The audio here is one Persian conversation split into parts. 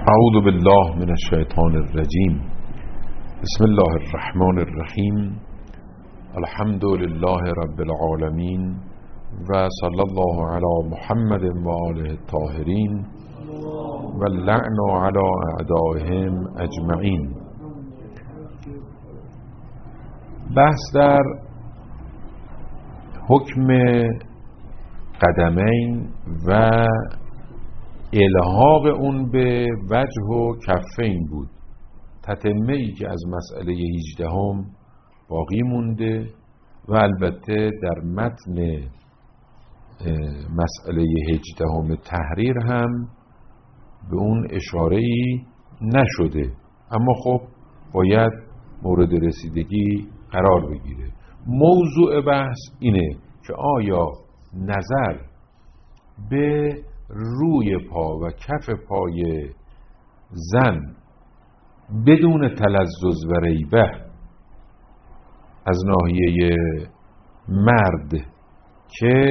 اعوذ بالله من الشیطان الرجیم. بسم الله الرحمن الرحیم. الحمد لله رب العالمین و صلی الله علی محمد و آله الطاهرین و اللعن علی اعدائهم اجمعین. بحث در حکم قدمین و الحاق اون به وجه و کفین بود. تتمه‌ای که از مسئله 18 باقی مونده و البته در متن مسئله 18 تحریر هم به اون اشاره‌ای نشده، اما خب باید مورد رسیدگی قرار بگیره. موضوع بحث اینه که آیا نظر به روی پا و کف پای زن بدون تلذذ و ریبه از ناحیه مرد که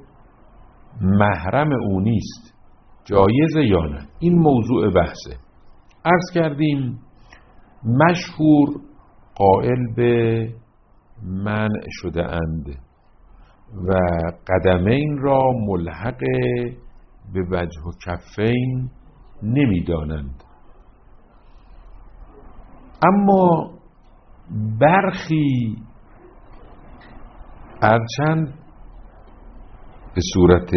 محرم او نیست جایزه یا نه؟ این موضوع بحثه. عرض کردیم مشهور قائل به منع شده اند و قدمین را ملحق به وجه و کفین نمیدانند، اما برخی هرچند به صورت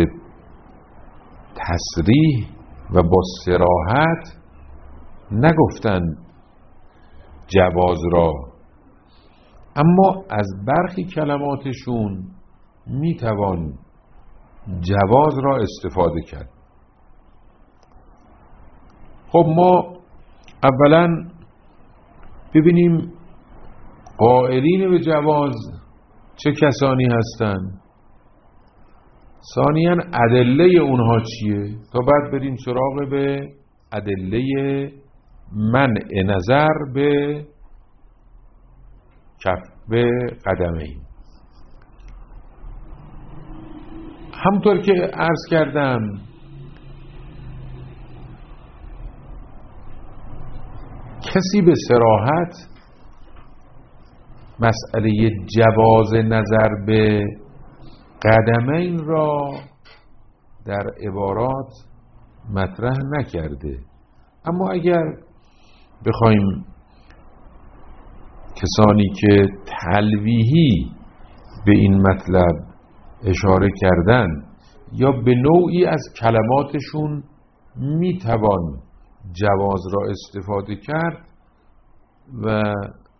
تصریح و با صراحت نگفتند جواز را، اما از برخی کلماتشون میتوان جواز را استفاده کرد. خب ما اولا ببینیم قائلین به جواز چه کسانی هستند، ثانیاً ادله اونها چیه، تا بعد بریم سراغ به ادله منع نظر به قدمین. همطور که عرض کردم کسی به صراحت مسئله جواز نظر به قدمین را در عبارات مطرح نکرده، اما اگر بخوایم کسانی که تلویحی به این مطلب اشاره کردن یا به نوعی از کلماتشون میتوان جواز را استفاده کرد و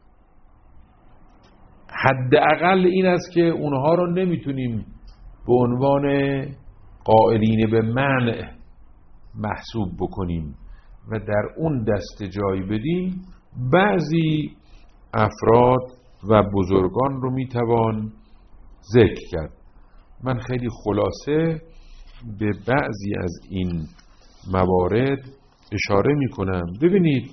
حداقل این است که اونها را نمیتونیم به عنوان قائلین به منع محسوب بکنیم و در اون دسته جای بدیم. بعضی افراد و بزرگان رو میتوان ذکر کرد. من خیلی خلاصه به بعضی از این موارد اشاره می کنم. ببینید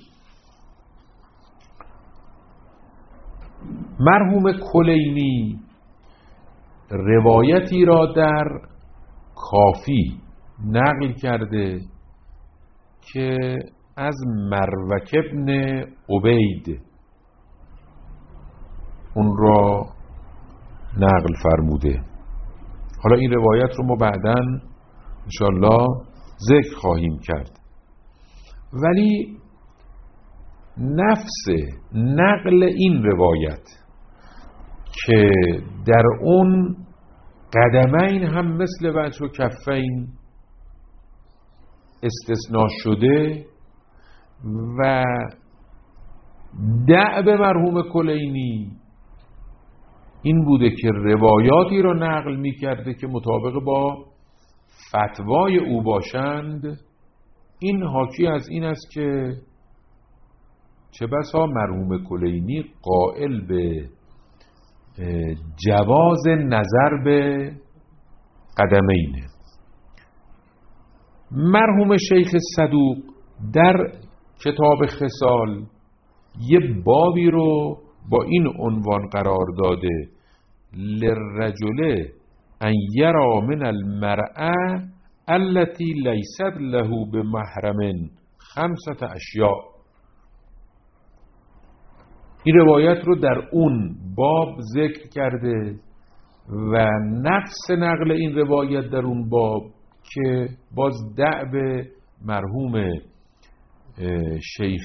مرحوم کلینی روایتی را در کافی نقل کرده که از مروک ابن عبید اون را نقل فرموده. حالا این روایت رو ما بعداً انشاءالله ذکر خواهیم کرد، ولی نفس نقل این روایت که در اون قدمین هم مثل وجه و کفین استثناء شده و دأب مرحوم کلینی این بوده که روایاتی را نقل می کرده که مطابق با فتوای او باشند. این حاکی از این است که چه بسا مرحوم کلینی قائل به جواز نظر به قدمینه. مرحوم شیخ صدوق در کتاب خصال یه بابی رو با این عنوان قرار داده: للرجل ان یرا من المرأة التي لیست له بمحرم 5 اشیاء. این روایت رو در اون باب ذکر کرده و نفس نقل این روایت در اون باب که باز دأب مرحوم شیخ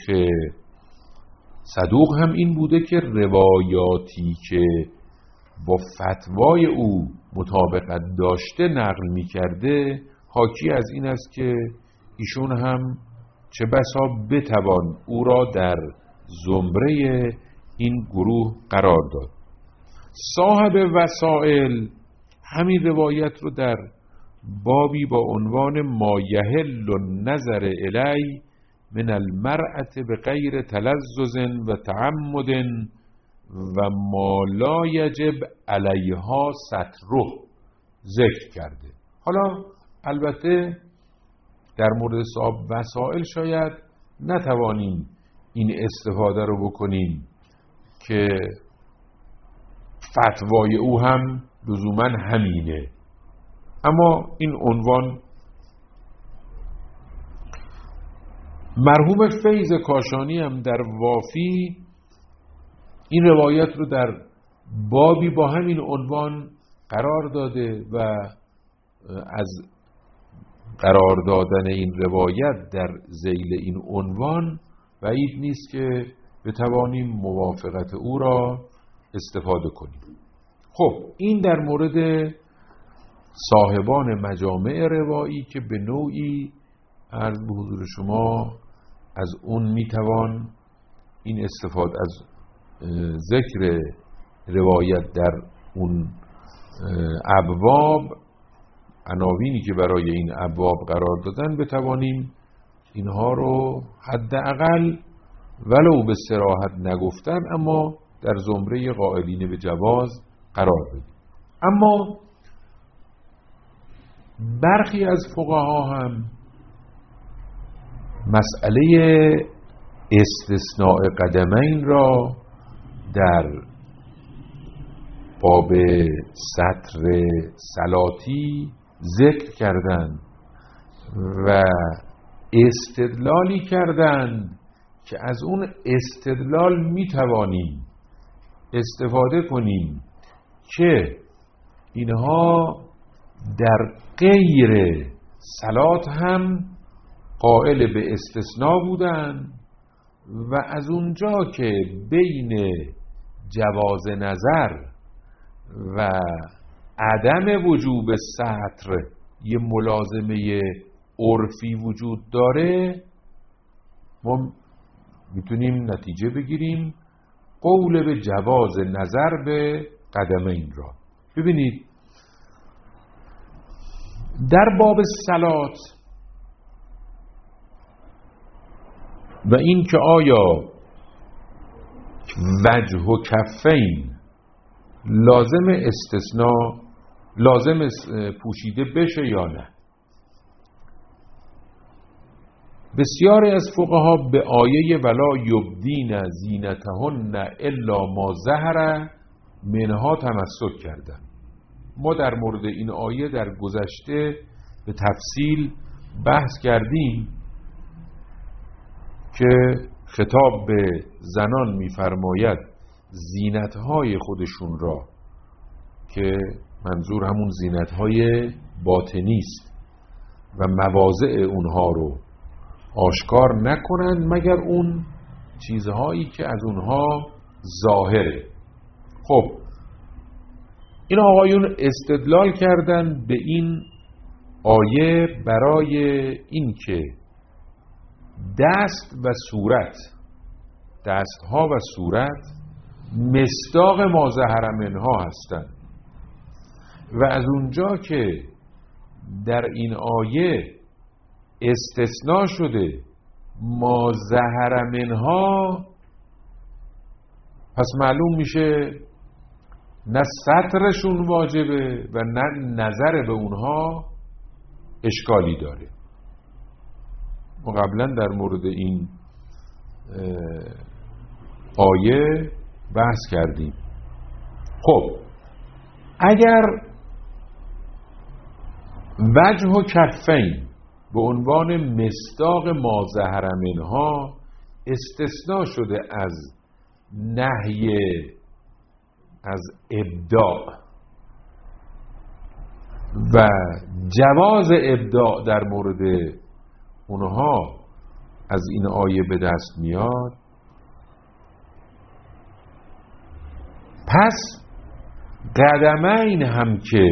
صدوق هم این بوده که روایاتی که با فتوای او مطابقت داشته نقل می کرده حاکی از این است که ایشون هم چه بسا بتوان او را در زمره این گروه قرار داد. صاحب وسائل همین روایت رو در بابی با عنوان ما یحل النظر الی من المرأة بغیر تلذذ و تعمد و ما لا یجب علیها ستره ذکر کرده. حالا البته در مورد صاحب وسائل شاید نتوانیم این استفاده رو بکنیم که فتوای او هم لزوما همینه، اما این عنوان مرحوم فیض کاشانی هم در وافی این روایت رو در بابی با همین عنوان قرار داده و از قرار دادن این روایت در ذیل این عنوان بعید نیست که بتوانیم موافقت او را استفاده کنیم. خب این در مورد صاحبان مجامع روایی که به نوعی عرض به حضور شما از اون میتوان این استفاده از ذکر روایت در اون ابواب، عناوینی که برای این ابواب قرار دادن، بتوانیم اینها رو حداقل ولو به صراحت نگفتن اما در زمره قائلین به جواز قرار بدیم. اما برخی از فقها هم مسئله استثناء قدمین را در باب سطر صلاتی ذکر کردند و استدلالی کردند که از اون استدلال میتوانیم استفاده کنیم که اینها در غیر صلات هم قائل به استثناء بودند و از اونجا که بین جواز نظر و عدم وجوب سطر یه ملازمه عرفی وجود داره، ما میتونیم نتیجه بگیریم قول به جواز نظر به قدمین را. ببینید در باب صلات و این که آیا وجه و کفین لازم استثناء لازم پوشیده بشه یا نه، بسیاری از فقها به آیه ولا یبدین زینتهن الا ما ظهر منها تمسک کردن. ما در مورد این آیه در گذشته به تفصیل بحث کردیم که خطاب به زنان می‌فرماید زینت‌های خودشون را، که منظور همون زینت‌های باطنی است، و مواضع اونها رو آشکار نکنند مگر اون چیزهایی که از اونها ظاهره. خب این آقایون استدلال کردن به این آیه برای این که دست و صورت، دستها و صورت مصداق ما ظهر منها هستند و از اونجا که در این آیه استثناء شده ما ظهر منها، پس معلوم میشه نه سترشون واجبه و نه نظر به اونها اشکالی داره. ما قبلا در مورد این آیه بحث کردیم. خب اگر وجه و کفین به عنوان مصداق ما ظهر منها استثناء شده از نهی از ابداع و جواز ابداع در مورد اونها از این آیه به دست میاد، پس قدمین هم که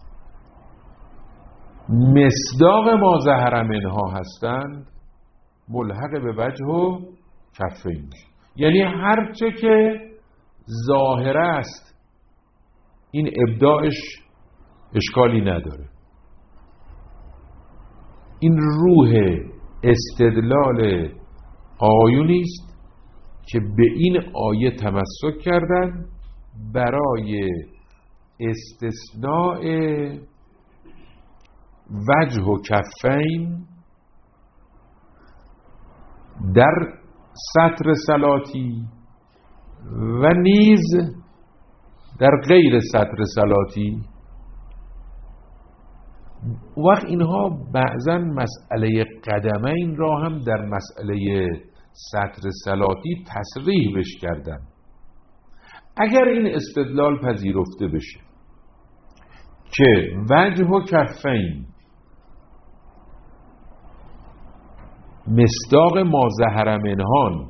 مصداق ما ظهر منها هستند ملحق به وجه و کفین، یعنی هرچه که ظاهر است این ابداعش اشکالی نداره. این روح استدلال آیونی است که به این آیه تمسک کردن برای استثناء وجه و کفین در سطر صلاتی و نیز در غیر سطر صلاتی. وقت اینها بعضا مسئله قدمین را هم در مسئله سطر صلاتی تصریح بش کردن. اگر این استدلال پذیرفته بشه که وجه و کفین مصداق ما ظهر منهان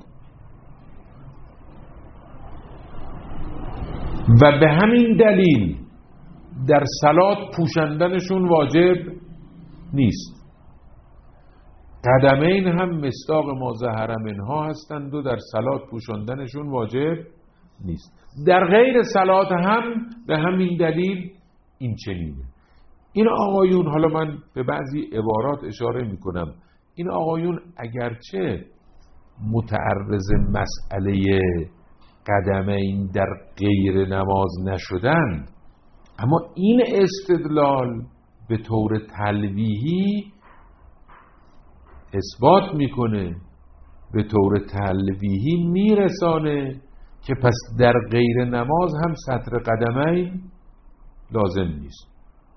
و به همین دلیل در صلات پوشندنشون واجب نیست، قدمین هم مصداق ما ظهر منها هستند و در صلات پوشندنشون واجب نیست، در غیر صلات هم به همین دلیل این چنینه. این آقایون، حالا من به بعضی عبارات اشاره میکنم، این آقایون اگرچه متعرض مسئله قدمین در غیر نماز نشدند، اما این استدلال به طور تلویحی اثبات میکنه، به طور تلویحی میرسانه که پس در غیر نماز هم سطر قدمین لازم نیست.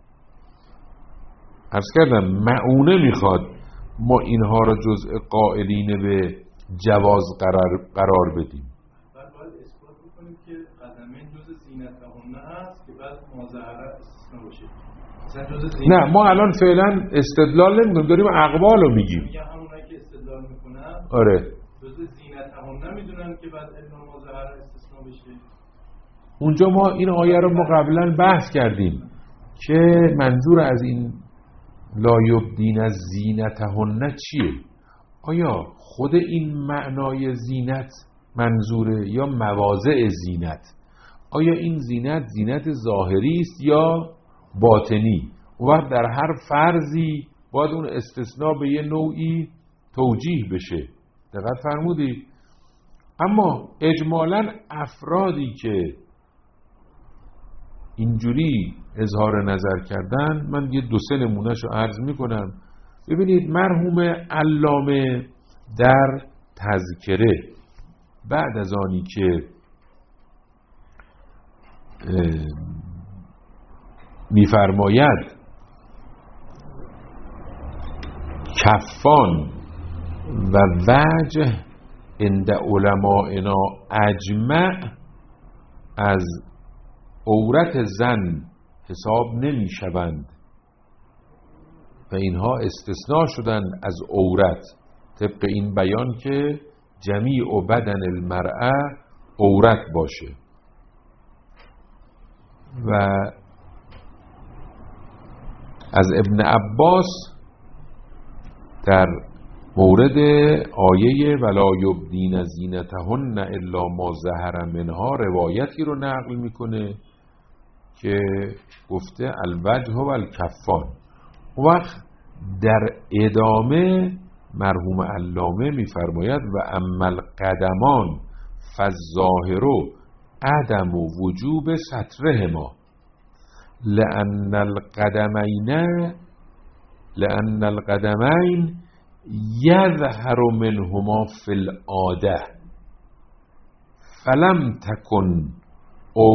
عرض کردم معونه میخواد ما اینها را جزء قائلین به جواز قرار بدیم. باید اثبات بکنیم که قدمین جزء زینتهن هست که بعد ماظهره استثناء باشه. نه، ما الان فعلا استدلال نمی‌کنیم، داریم اقوال رو میگیم. همونایی که استدلال میکنن آره جزء زینتهن میدونن که بعد علم ماظهره استثناء بشه. اونجا ما این آیه رو ما قبلا بحث کردیم که منظور از این لا یبدین از زینتهن چیه؟ آیا خود این معنای زینت منظوره یا مواضع زینت؟ آیا این زینت ظاهری است یا باطنی؟ و وقت در هر فرضی باید اون استثناء به یه نوعی توجیه بشه. دقت فرمودید؟ اما اجمالاً افرادی که اینجوری اظهار نظر کردن، من یه 2-3 نمونهشو عرض میکنم. ببینید مرحوم علامه در تذکره بعد از آنی که میفرماید کفان و وجه عند علمائنا اجمع از عورت زن حساب نمی شوند و اینها استثناء شدن از عورت، طبق این بیان که جمیع بدن المرأه عورت باشه. و از ابن عباس در مورد آیه ولا یبدین زینتهن الا ما ظهر منها روایتی رو نقل میکنه که گفته الوجه و الکفان. وقت در ادامه مرحوم علامه میفرماید و اما القدمان فالظاهر عدم وجوب سترهما لأن القدمین یظهر منهما فی العاده فلم تکن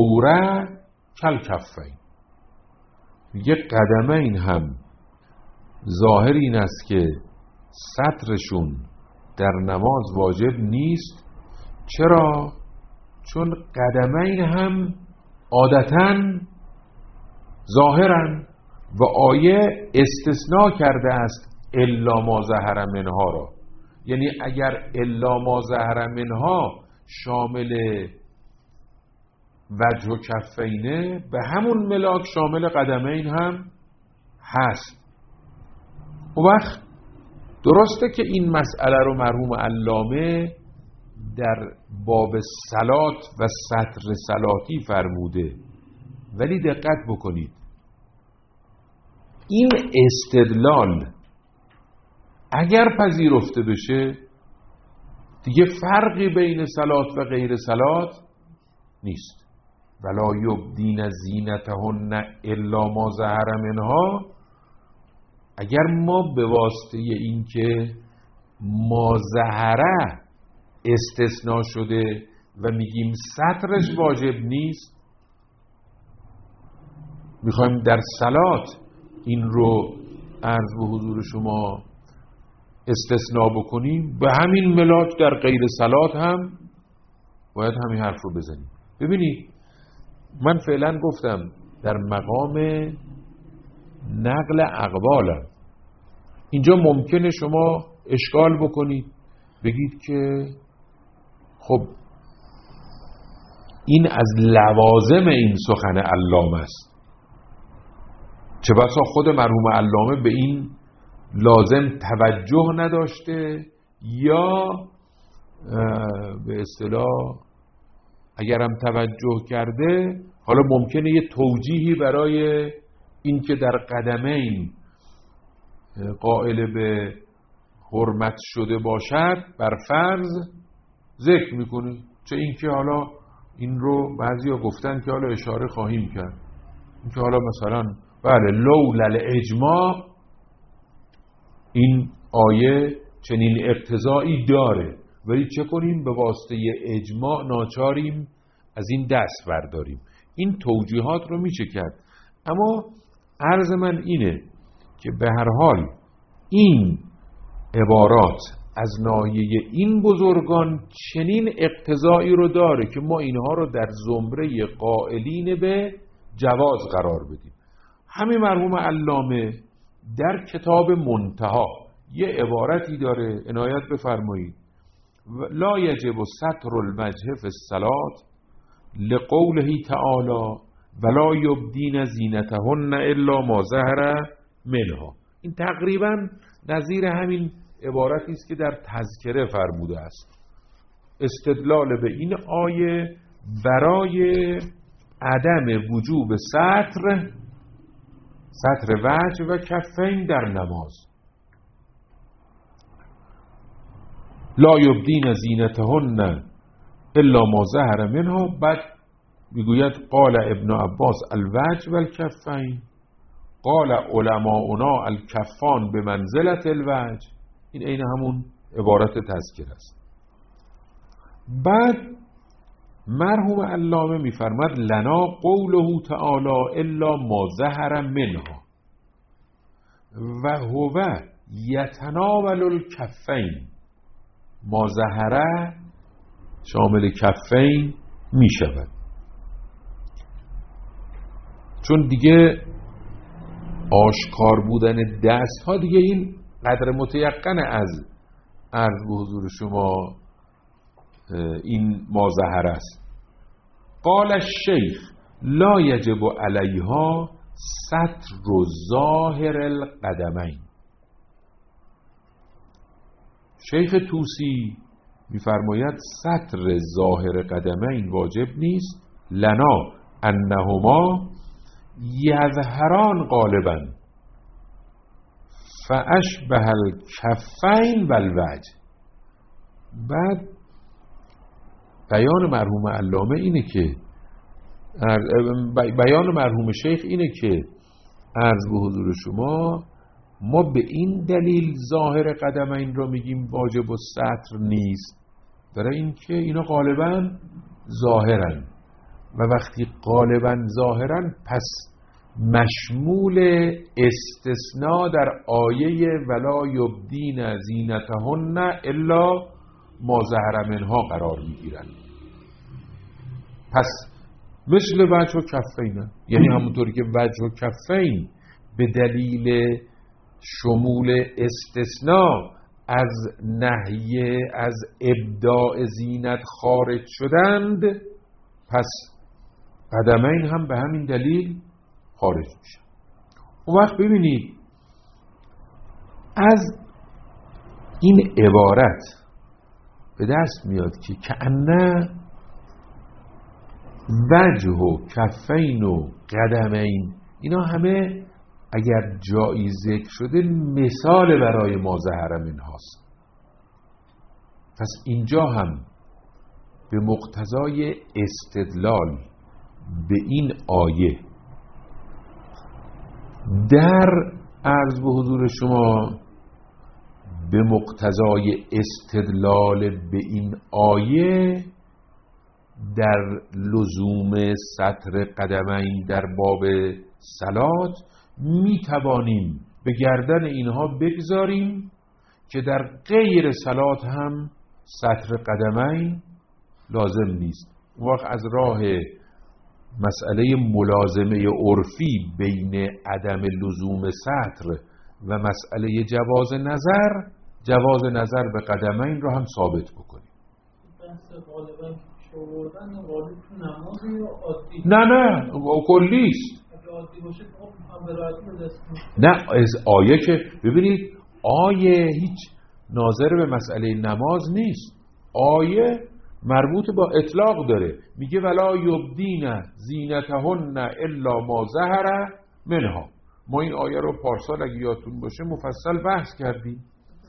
عوره کالکفین. یه قدمین هم ظاهر این است که سترشون در نماز واجب نیست. چرا؟ چون قدمین هم عادتاً ظاهرن و آیه استثناء کرده است الا ما ظهر منها را. یعنی اگر الا ما ظهر منها شامل وجه و کفینه، به همون ملاک شامل قدمین هم هست. و وقت درسته که این مسئله رو مرحوم علامه در باب صلات و ستر صلاتی فرموده، ولی دقت بکنید این استدلال اگر پذیرفته بشه دیگه فرقی بین صلات و غیر صلات نیست. ولا یبدین زینتهن الا ما ظهر منها، اگر ما به واسطه این که ما ظهره استثناء شده و میگیم سترش واجب نیست، میخوایم در صلات این رو عرض به حضور شما استثناء بکنیم، به همین ملاک در غیر صلات هم باید همین حرف رو بزنیم. ببینید من فعلا گفتم در مقام نقل اقوالم. اینجا ممکنه شما اشکال بکنید، بگید که خب این از لوازم این سخن علامه است، چه بسا خود مرحوم علامه به این لازم توجه نداشته، یا به اصطلاح اگرم توجه کرده حالا ممکنه یه توجیهی برای این که در قدمین قائل به حرمت شده باشد بر فرض ذکر میکنه. چه این که حالا این رو بعضی ها گفتن که حالا اشاره خواهیم کرد، این که حالا مثلا بله لولا الاجماع این آیه چنین اقتضایی داره، ولی چه کنیم به واسطه اجماع ناچاریم از این دست برداریم. این توجیهات رو میشه کرد. اما عرض من اینه که به هر حال این عبارات از ناحیه این بزرگان چنین اقتضایی رو داره که ما اینها رو در زمره قائلین به جواز قرار بدیم. همین مرحوم علامه در کتاب منتها یه عبارتی داره، عنایت بفرمایید: لا یجب ستر الوجه فی الصلاة لقوله تعالی ولا یبدین زینتهن الا ما ظهر منها. این تقریبا نظیر همین عبارتی است که در تذکره فرموده است. استدلال به این آیه برای عدم وجوب ستر وجه و کفین در نماز. لا یبدین زینتهن الا ما ظهر منها. بعد میگوید قال ابن عباس الوجه و الکفین، قال علماؤنا الکفان به منزلت الوجه. این عین همون عبارت تذکر است. بعد مرحوم علامه میفرماد لنا قوله تعالی الا ما ظهر منها و هو یتناول الکفین. ما ظهر شامل کفین می شود، چون دیگه آشکار بودن دست ها دیگه این قدر متیقن از عرض به حضور شما این ما ظهر است. قال الشیخ لا یجب علیها ستر ظاهر القدمین. شیخ طوسی میفرماید ستر ظاهر قدمین واجب نیست. لنا انهما یظهران غالبا فاشبه الکفین و الوجه. بعد بیان مرحوم علامه اینه که بیان مرحوم شیخ اینه که عرض به حضور شما ما به این دلیل ظاهر قدمین رو میگیم واجب الستر نیست، برای اینکه اینا غالبا ظاهرن و وقتی غالبا ظاهرن پس مشمول استثناء در آیه ولا یبدین زینتهن الا ما ظهر منها قرار میگیرن. پس مثل وجه و کفین، یعنی همونطوری که وجه و کفین به دلیل شمول استثناء از نهی از ابداع زینت خارج شدند، پس قدمین هم به همین دلیل خارج میشن. اون وقت ببینید از این عبارت به دست میاد که کأنه وجه و کفین و قدمین اینا همه اگر جایی ذکر شده مثال برای ما ظهر منهاست. پس اینجا هم به مقتضای استدلال به این آیه در عرض به حضور شما به مقتضای استدلال به این آیه در لزوم سطر قدمین در باب صلات می توانیم به گردن اینها بگذاریم که در غیر صلات هم سطر قدمین لازم نیست. وقت از راه مسئله ملازمه عرفی بین عدم لزوم سطر و مسئله جواز نظر به قدمین را هم ثابت بکنیم. نه کلیست. نه از آیه که ببینید آیه هیچ ناظر به مسئله نماز نیست. آیه مربوط با اطلاق داره، میگه ولا یبدین زینتهن الا ما ظهر منها. ما این آیه رو پارسال اگه یادتون باشه مفصل بحث کردیم.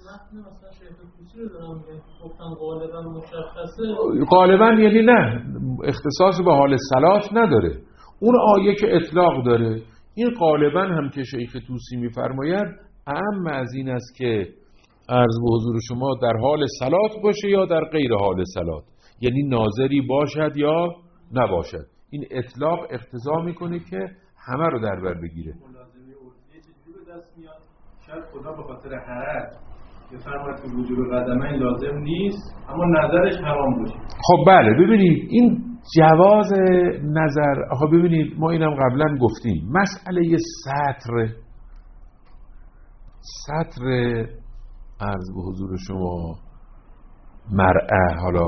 غالبا یعنی نه اختصاص به حال صلات نداره، اون آیه که اطلاق داره. این غالبا هم که شیخ طوسی میفرماید اعم از این است که عرض به حضور شما در حال صلات باشه یا در غیر حال صلات، یعنی ناظری باشد یا نباشد. این اطلاق اقتضا میکنه که همه رو در بر بگیره. ملازمه عرفی چجوری به دست میاد؟ شاید خدا به خاطر حرج بفرماید که وجوب قدمین لازم نیست اما نظرش حرام باشه. خب بله ببینید این جواز نظر، آخه ببینید ما اینم قبلا گفتیم مسئله سطر عرض به حضور شما مرأه حالا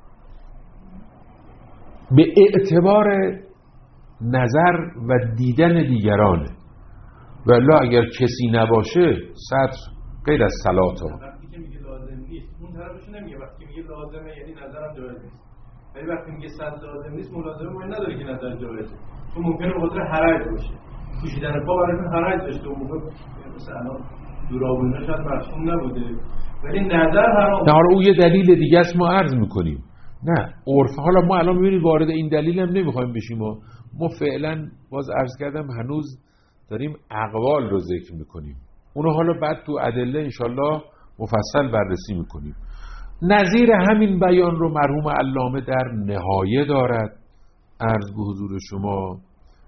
به اعتبار نظر و دیدن دیگرانه، ولی اگر کسی نباشه سطر غیر از صلات ها. وقتی که میگه لازم نیست اون طرفش نمیگه، وقتی میگه لازمه یعنی نظرم جایز نیست، ولی وقتی میگه سطر لازم نیست ملازمه معنی نداره که نظر جایزه، چون ممکنه به خاطر حرج باشه، پوشیدن پا برایشون حرج داشته اون موقع مثلا الان دورابونا شاید مرسوم نبوده ولی نظر حرام. نه حالا اون یه دلیل دیگه است ما عرض میکنیم. نه عرف، حالا ما الان ببینید وارد این دلیل هم نمیخوایم بشیم و ما فعلا باز عرض کردم هنوز داریم اقوال رو ذکر میکنیم، اونو حالا بعد تو ادله انشالله مفصل بررسی میکنیم. نظیر همین بیان رو مرحوم علامه در نهایه دارد. عرض به حضور شما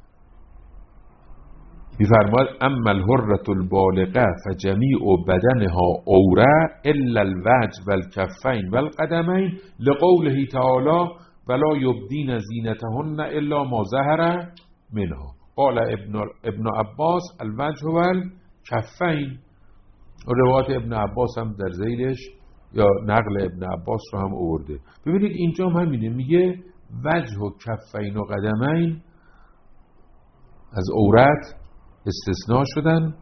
می‌فرماید اما الحرة البالغه فجمیع بدنها عوره الا الوجه والکفین والقدمین لقوله تعالی ولا یبدین زینتهن الا ما ظهر منها. قال ابن عباس الوجه والکفین. روایت ابن عباس هم در ذیلش یا نقل ابن عباس رو هم آورده. ببینید اینجا هم همینه، میگه وجه و کفین و قدمین از عورت استثناء شدن،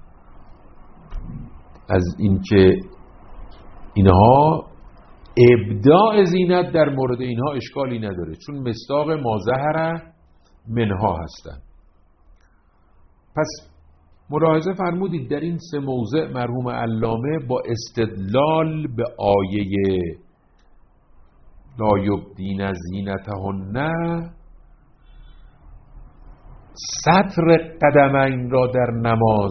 از اینکه اینها ابداع زینت در مورد اینها اشکالی نداره چون مصداق ما ظهر منها هستن. پس ملاحظه فرمودید در این سه موضع مرحوم علامه با استدلال به آیه لا یبدین زینتهن سطر قدمین را در نماز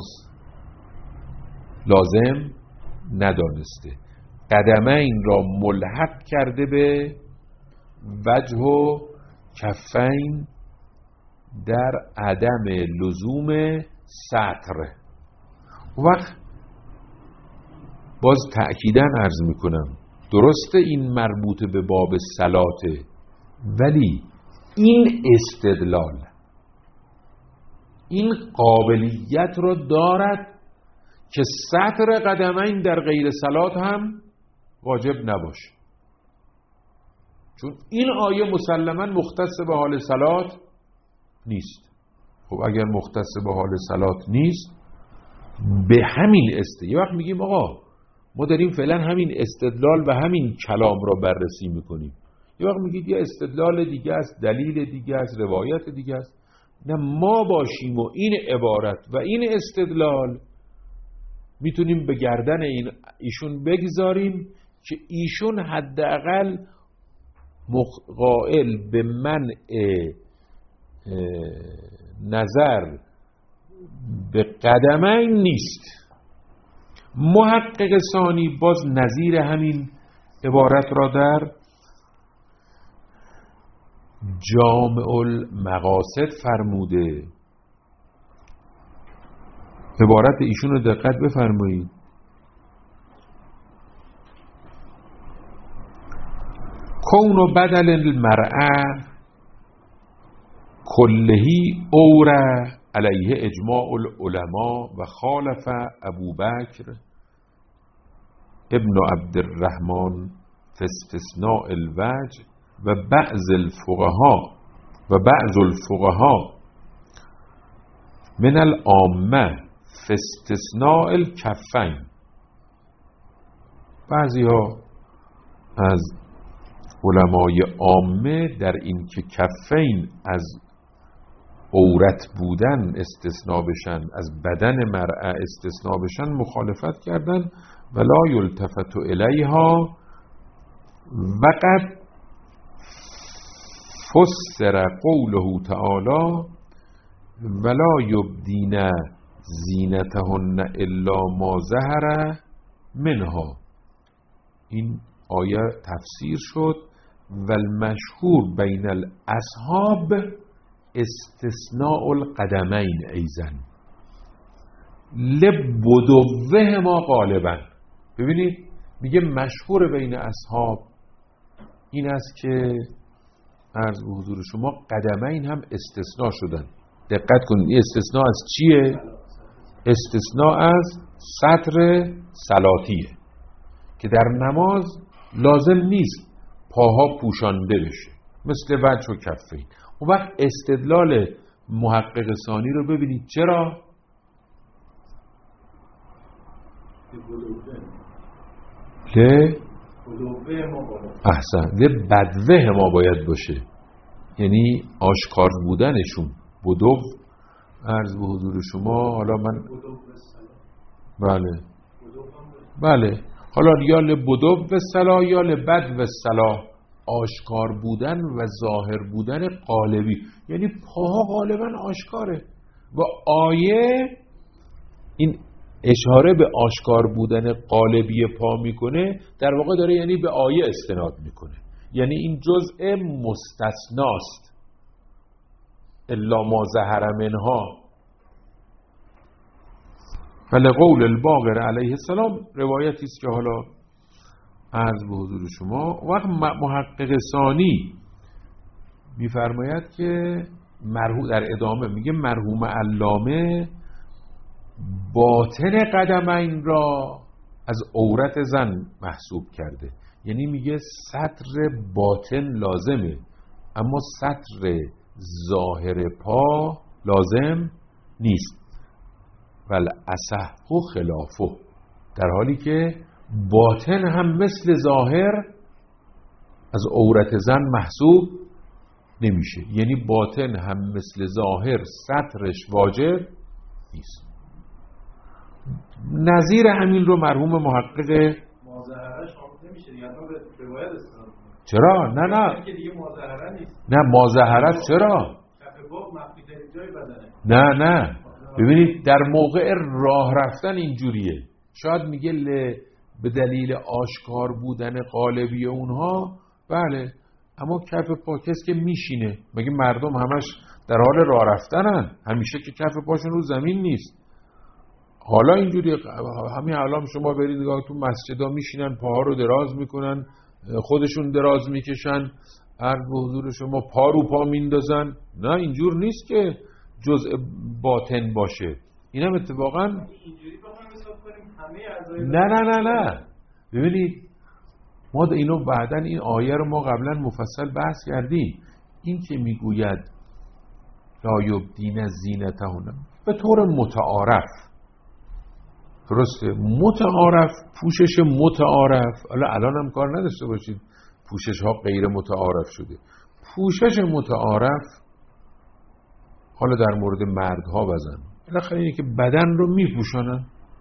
لازم ندانسته، قدمین را ملحق کرده به وجه و کفین در عدم لزوم ستر. وقت باز تأکیداً عرض میکنم درسته این مربوط به باب صلاته، ولی این استدلال این قابلیت رو دارد که ستر قدمین در غیر صلات هم واجب نباشه، چون این آیه مسلماً مختص به حال صلات نیست. خب اگر مختص به حال صلات نیست، به همین یه وقت میگیم آقا ما داریم فعلا همین استدلال و همین کلام را بررسی میکنیم، یه وقت میگید یه استدلال دیگه است، دلیل دیگه است، روایت دیگه است. نه، ما باشیم و این عبارت و این استدلال میتونیم به گردن ایشون بگذاریم که ایشون حداقل قائل به منع نظر به قدمین نیست. محقق ثانی باز نظیر همین عبارت را در جامع المقاصد فرموده. عبارت ایشون رو دقت بفرمایید. کون بدل المرأة کلهی اوره علیه اجماع العلماء و خالف ابوبکر ابن عبدالرحمن فی استثناء الوجه و بعض الفقهاء من العامه فی استثناء الکفین. بعضی ها از علمای عامه در این که کفین از عورت بودن استثناء بشن، از بدن مرأة استثناء بشن مخالفت کردن. ولا یلتفت الیها وقد فسر قوله تعالی ولا یبدین زینتهن الا ما ظهر منها. این آیه تفسیر شد و المشهور بین الاصحاب استثناء القدمین ایزن لبدوه ما غالبا. ببینید میگه مشهور بین اصحاب این است که عرض به حضور شما قدمین هم استثناء شدن. دقت کنید این استثناء از چیه؟ استثناء از ستر صلاتیه که در نماز لازم نیست پاها پوشانده بشه مثل وجه و کفین. اون وقت استدلال محقق ثانی رو ببینید چرا؟ احسن بدوه ما باید باشه، یعنی آشکار بودنشون. بدو عرض به حضور شما حالا من بله حالا یا لبدو و صلاح یا لبد و صلاح، آشکار بودن و ظاهر بودن قالبی، یعنی پاها غالبا آشکاره و آیه این اشاره به آشکار بودن قالبی پا میکنه، در واقع داره یعنی به آیه استناد میکنه، یعنی این جزء مستثناست الا ما ظهر منها. فلقول الباقر علیه السلام روایتی است که حالا عرض به حضور شما وقت محقق ثانی میفرماید که مرحوم در ادامه میگه مرحوم علامه باطن قدمین را از عورت زن محسوب کرده، یعنی میگه ستر باطن لازمه اما ستر ظاهر پا لازم نیست. ول اصح خلافه، در حالی که باطن هم مثل ظاهر از عورت زن محسوب نمیشه، یعنی باطن هم مثل ظاهر سترش واجب نیست. نظیر همین رو مرحوم محقق ماظهرش شامل نمیشه دیگه، اصلا به روایت استناد. چرا؟ نه که دیگه ماظهره نیست. نه ماظهرت چرا؟ کف باب مخفی ترین جای بدنه. نه ببینید در موقع راه رفتن اینجوریه، شاید میگه به دلیل آشکار بودن قالبی اونها بله، اما کف پا کسی که میشینه، مگه مردم همش در حال راه رفتنن، همیشه که کف پاشون رو زمین نیست. حالا اینجوری همین الان شما برید نگاه تو مسجدا میشینن، پاها رو دراز میکنن، خودشون دراز میکشن، عرض به حضور شما پا رو پا میندازن. نه اینجور نیست که جزء باطن باشه. اینم اتفاقا اینجوری بخوایم حساب کنیم همه اعضای نه ببینید ما اینو بعدن این آیه رو ما قبلا مفصل بحث کردیم. این که میگوید لا یبدین زینتهن به طور متعارف، درسته، متعارف، پوشش متعارف. الان هم کار نداشته باشید پوشش ها غیر متعارف شده. پوشش متعارف حالا در مورد مردها بزن بالاخره اینه که بدن رو میپوشانن.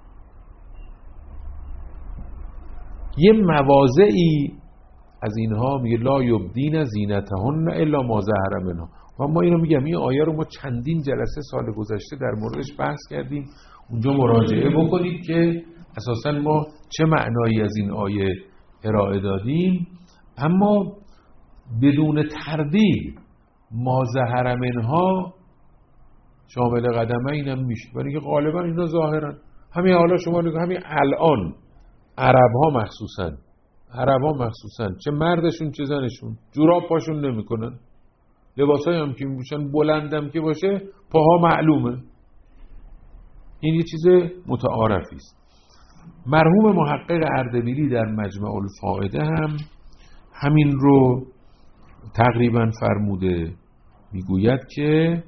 یه مواضعی از اینها میگه لا یبدین زینتهن الا ما ظهر منها. و ما اینو میگم این آیه رو ما چندین جلسه سال گذشته در موردش بحث کردیم، اونجا مراجعه بکنید که اساسا ما چه معنایی از این آیه ارائه دادیم. اما بدون تردید ما ظهر منها شامل قدمین هم میشه، برای اینکه غالبا اینا ظاهرن. همین حالا شما نگاه، همین الان عرب ها مخصوصا چه مردشون چه زنشون جوراب پاشون نمیکنن، لباسایی هم که میپوشن بلندم که باشه پاها معلومه. این یه چیز متعارفی است. مرحوم محقق اردبیلی در مجمع الفائده هم همین رو تقریبا فرموده. میگوید که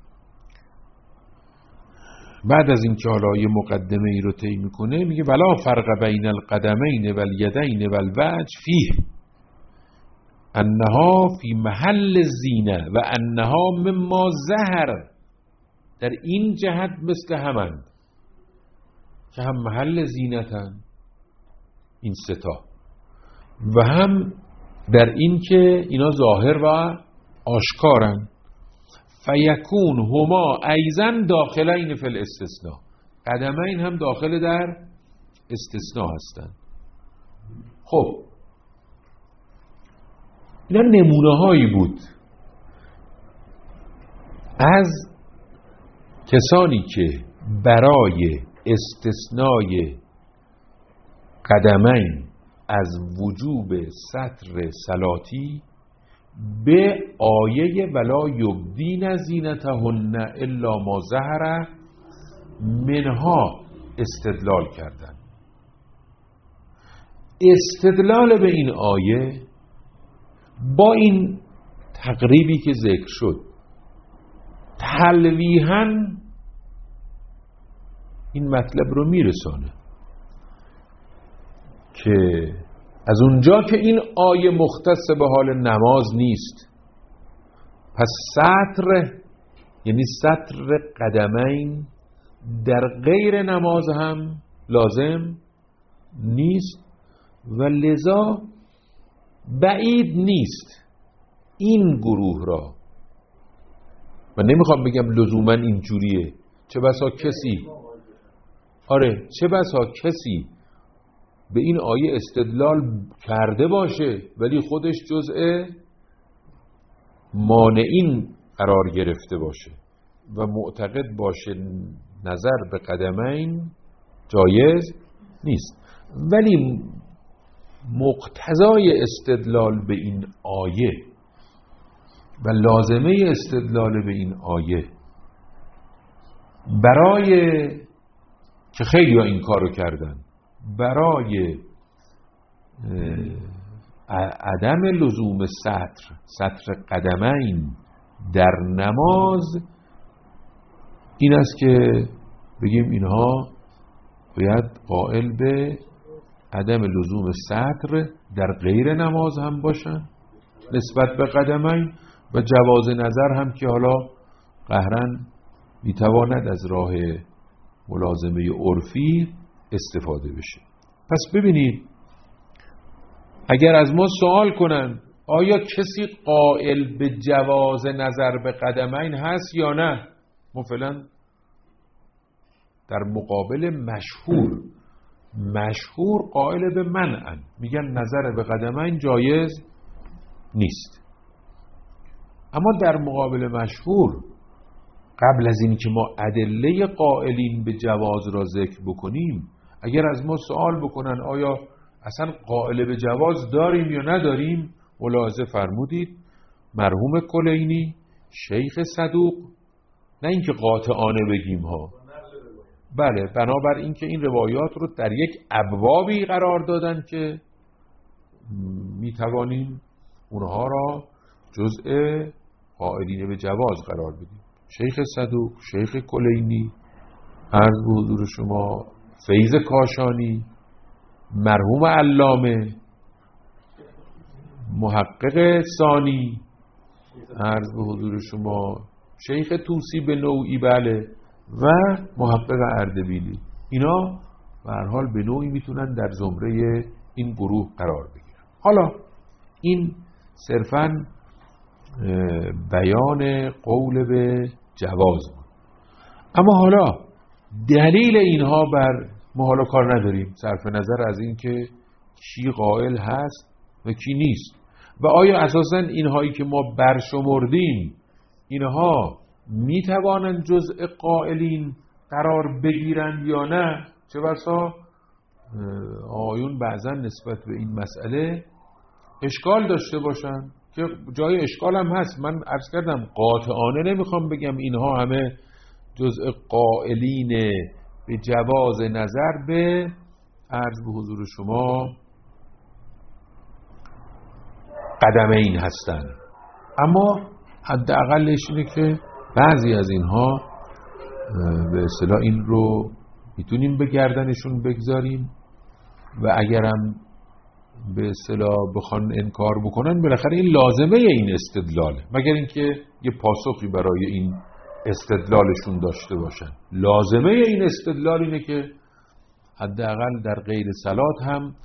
بعد از این که حالا یه مقدمه ای رو طی میکنه میگه ولا فرق بین القدمین والیدین والوجه فیه انها فی محل زینه و انها مما ظهر. در این جهت مثل همند که هم محل زینتن این ستا و هم در این که اینا ظاهر و آشکارن. فیکون هما ایزن داخلین فی الاستثناء. قدمین هم داخل در استثناء هستن. خب اینا نمونه هایی بود از کسانی که برای استثنای قدمین از وجوب ستر صلاتی به آیه ولا یبدین زینتهن الا ما ظهر منها استدلال کردند. استدلال به این آیه با این تقریبی که ذکر شد تلویحاً این مطلب رو میرسانه که از اونجا که این آیه مختص به حال نماز نیست، پس ستر یعنی ستر قدمین در غیر نماز هم لازم نیست و لذا بعید نیست این گروه را، و نمیخوام بگم لزوما اینجوریه، چه بسا کسی به این آیه استدلال کرده باشه ولی خودش جزء مانعین قرار گرفته باشه و معتقد باشه نظر به قدمین جایز نیست. ولی مقتضای استدلال به این آیه و لازمه استدلال به این آیه برای که خیلی ها این کارو کردن، برای عدم لزوم ستر قدمین در نماز این است که بگیم اینها باید قائل به عدم لزوم ستر در غیر نماز هم باشن نسبت به قدمین و جواز نظر هم که حالا قهرن میتواند از راه ملازمه عرفی استفاده بشه. پس ببینید اگر از ما سوال کنن آیا کسی قائل به جواز نظر به قدمین هست یا نه، ما فعلا در مقابل مشهور قائل به منعن، میگن نظر به قدمین جایز نیست. اما در مقابل مشهور قبل از این که ما ادله قائلین به جواز را ذکر بکنیم، اگر از ما سوال بکنن آیا اصلا قائل به جواز داریم یا نداریم، ملاحظه فرمودید مرحوم کلینی شیخ صدوق، نه اینکه قاطعانه بگیم ها، بله، بنابر اینکه این روایات رو در یک ابوابی قرار دادن که میتوانیم اونها را جزء قائلین به جواز قرار بدیم. شیخ صدوق، شیخ کلینی، عرض به حضور شما فیض کاشانی، مرحوم علامه، محقق ثانی، عرض به حضور شما شیخ طوسی به نوعی، بله، و محقق اردبیلی، اینا به هر حال به نوعی میتونن در زمره این گروه قرار بگیرن. حالا این صرفاً بیان قول به جواز بود، اما حالا دلیل اینها بر ما حالا کار نداریم، صرف نظر از این که کی قائل هست و کی نیست و آیا اساساً اینهایی که ما برشمردیم اینها میتوانند جزء قائلین قرار بگیرند یا نه. چه بسا آیون بعضا نسبت به این مسئله اشکال داشته باشن که جای اشکال هم هست. من عرض کردم قاطعانه نمیخوام بگم اینها همه جزء قائلین به جواز نظر به عرض به حضور شما قدمین هستن، اما حداقلش اینه که بعضی از اینها به اصطلاح این رو میتونیم به گردنشون بگذاریم و اگرم به اصطلاح بخوان انکار بکنن بالاخره این لازمه این استدلاله، مگر اینکه یه پاسخی برای این استدلالشون داشته باشن. لازمه این استدلال اینه که حداقل در غیر صلات هم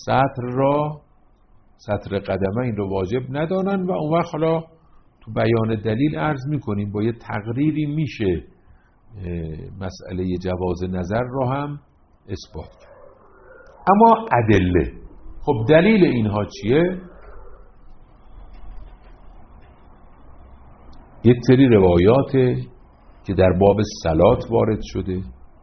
سطر قدمین رو واجب ندانن و اون وقت حالا تو بیان دلیل عرض میکنیم با یه تقریری میشه مسئله جواز نظر رو هم اثبات کرد. اما ادله، خب دلیل اینها چیه؟ یک سری روایاته که در باب صلات وارد شده.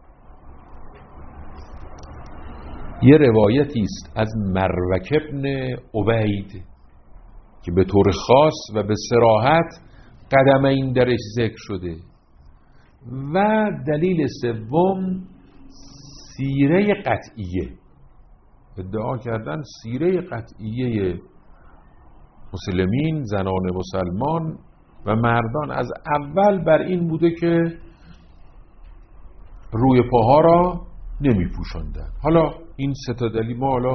یه روایتی است از مروک ابن عبید که به طور خاص و به صراحت قدمین درش ذکر شده و دلیل سوم سیره قطعیه، ادعا کردن سیره قطعیه مسلمین، زنان مسلمان و مردان از اول بر این بوده که روی پاها را نمی پوشاندن. حالا این سه تا دلیل ما حالا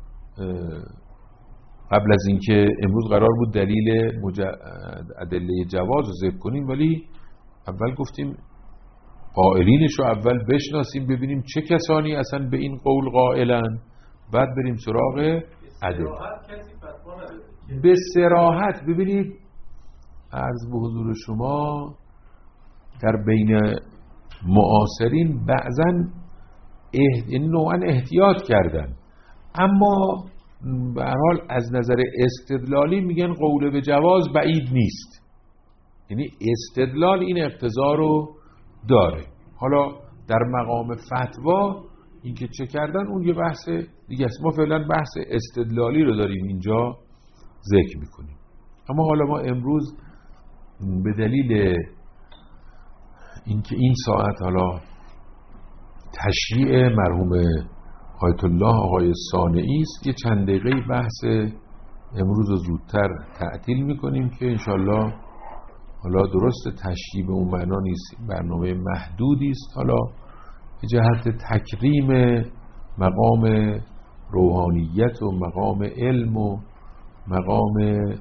قبل از اینکه امروز قرار بود دلیل ادله جواز رو ذکر کنیم، ولی اول گفتیم قائلینش رو اول بشناسیم ببینیم چه کسانی اصلا به این قول قائلن، بعد بریم سراغ ادله. به صراحت ببینید عرض به حضور شما در بین معاصرین بعضن نوعا احتیاط کردن، اما به هر حال از نظر استدلالی میگن قول به جواز بعید نیست، یعنی استدلال این اقتضا رو داره. حالا در مقام فتوا این که چه کردن اون یه بحث دیگه است، ما فعلا بحث استدلالی رو داریم اینجا ذکر میکنیم. اما حالا ما امروز به دلیل اینکه این ساعت حالا تشییع مرحوم آیت الله آقای صانعی است، یه چند دقیقه بحث امروز رو زودتر تعطیل میکنیم که انشالله حالا درست تشییع به اون معنا نیست، برنامه محدودی است، حالا به جهت تکریم مقام روحانیت و مقام علم و مقام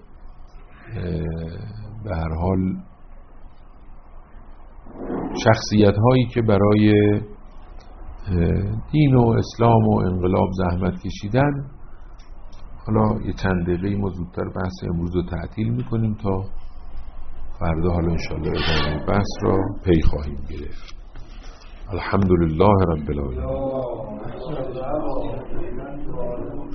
به هر حال شخصیت هایی که برای دین و اسلام و انقلاب زحمت کشیدن. حالا یه چند دقیقه ما زودتر بحث امروز رو تعطیل میکنیم تا فردا حالا انشاءالله ادامه بحث را پی خواهیم گرفت. الحمدلله رب العالمین.